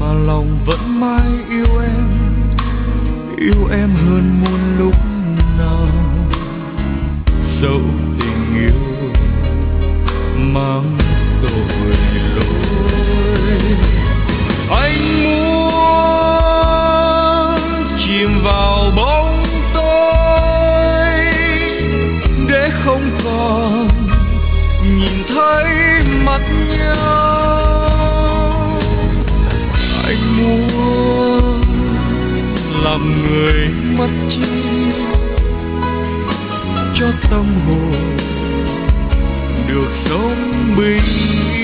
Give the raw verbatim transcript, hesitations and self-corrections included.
mà lòng vẫn mãi yêu em, yêu em hơn muôn lúc nào. Dẫu tình yêu mang tội lỗi, anh muốn chìm vào bóng tối để không còn nhìn thấy mặt nhau. Anh muốn làm người mất trí cho tâm hồn được sống bình yên.